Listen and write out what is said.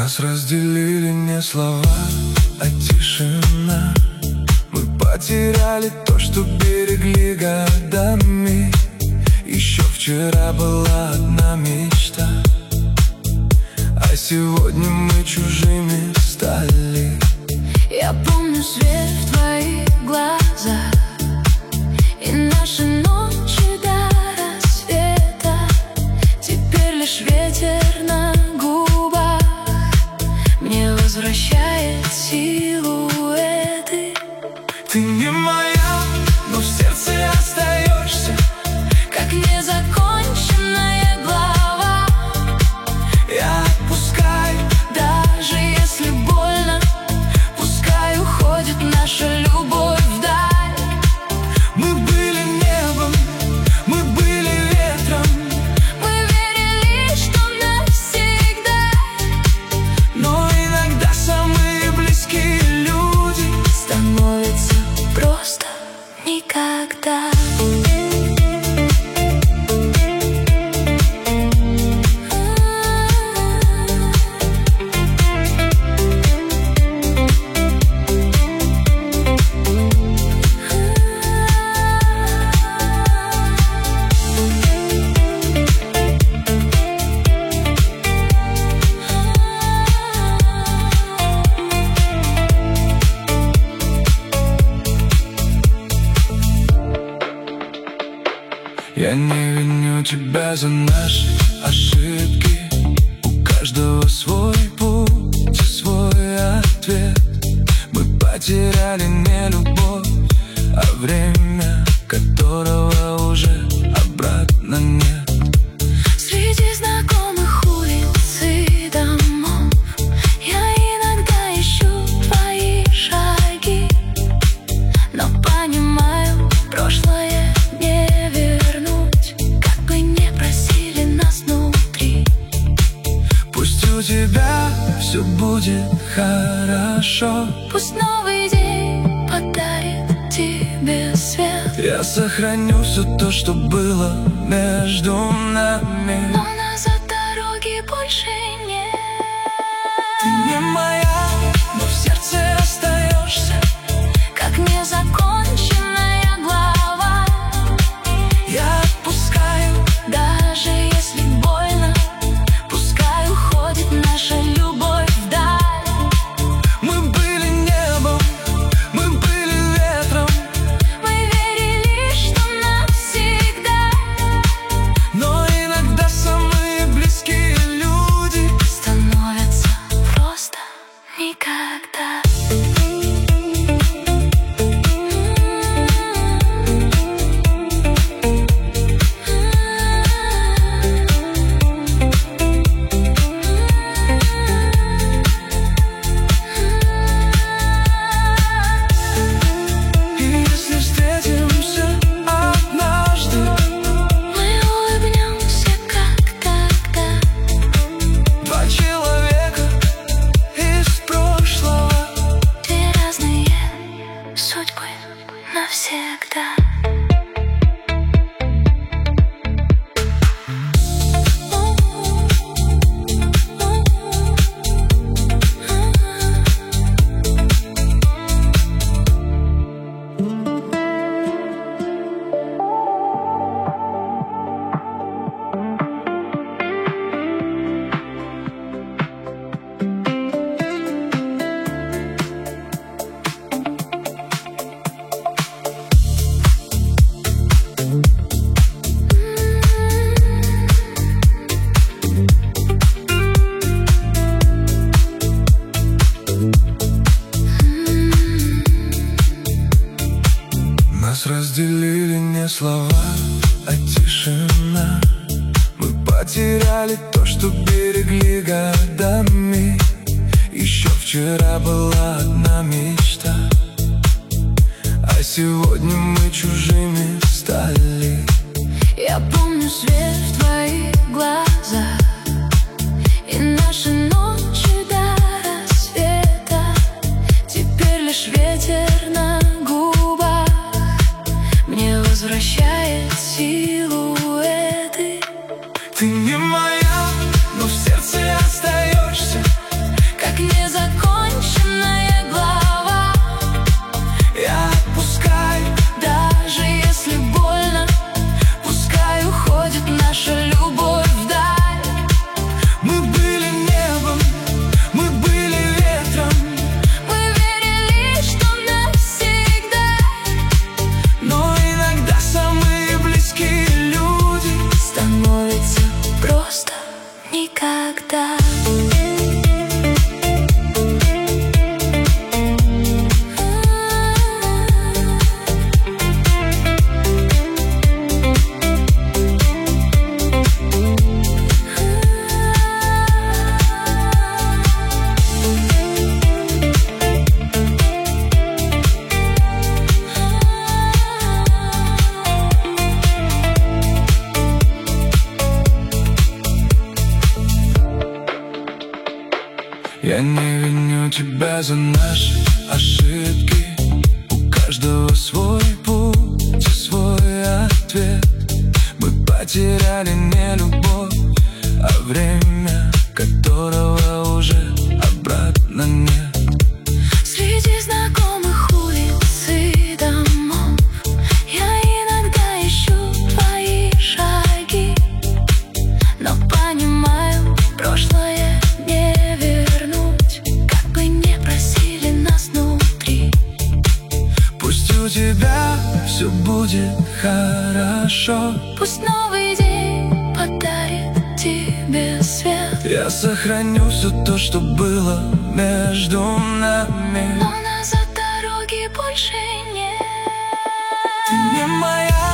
Нас разделили не слова, а тишина. Мы потеряли то, что берегли годами. Еще вчера была одна мечта, а сегодня мы чужими стали. Я помню свет в твоих глазах и наши ночи до рассвета. Теперь лишь ветер на губах мне возвращает силуэты. Ты не моя, но в сердце остаешься, как незаконченная глава. я отпускаю, Даже если больно, пускай уходит наша любовь вдаль. мы были небом, мы были ветром, Мы верили, что навсегда, но иногда самые близкие люди становятся просто никогда. Я не виню тебя за наши ошибки. У каждого свой путь и свой ответ. Мы потеряли не любовь, а время, которого уже обратно нет. Среди знакомых улиц и домов я иногда ищу твои шаги, но понимаю, прошлое не вернуть, как бы не просили нас внутри. Пусть у тебя все будет хорошо, Пусть новый день подарит тебе свет, я сохраню все то, что было между нами. но назад дороги больше нет. Ты не моя, но в сердце остаешься, Как незаконченная глава. я отпускаю, Даже если больно, пускай уходит наша любовь вдаль. мы были небом, мы были ветром, Мы верили, что навсегда, но иногда самые близкие люди становятся просто никогда. И если встретимся однажды, Мы улыбнемся, как тогда. два человека из прошлого. Две разные судьбы навсегда. Нас разделили не слова, а тишина. Мы потеряли то, что берегли годами. Еще вчера была одна мечта, а сегодня мы чужими стали. Я помню свет в твоих глазах и наши ночи до рассвета. Теперь лишь ветер на губах мне возвращает силуэты. Ты не моя, но в сердце остаешься, никогда. Я не виню тебя за наши ошибки. У каждого свой путь и свой ответ. Мы потеряли не любовь, а время, которого уже обратно нет. Среди знакомых улиц и домов я иногда ищу твои шаги, но понимаю, прошлое не вернуть, как бы не просили нас внутри. Пусть у тебя все будет хорошо, Пусть новый день подарит тебе свет, я сохраню все то, что было между нами. но назад дороги больше нет. Ты не моя.